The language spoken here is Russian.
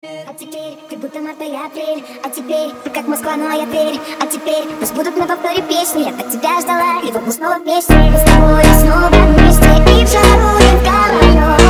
А теперь ты будто март и апрель. А теперь ты как Москва, но я Тверь. А теперь пусть будут на повторе песни. Я так тебя ждала, и вот мы снова вместе. Мы с тобой снова вместе и в жару, и в холодную.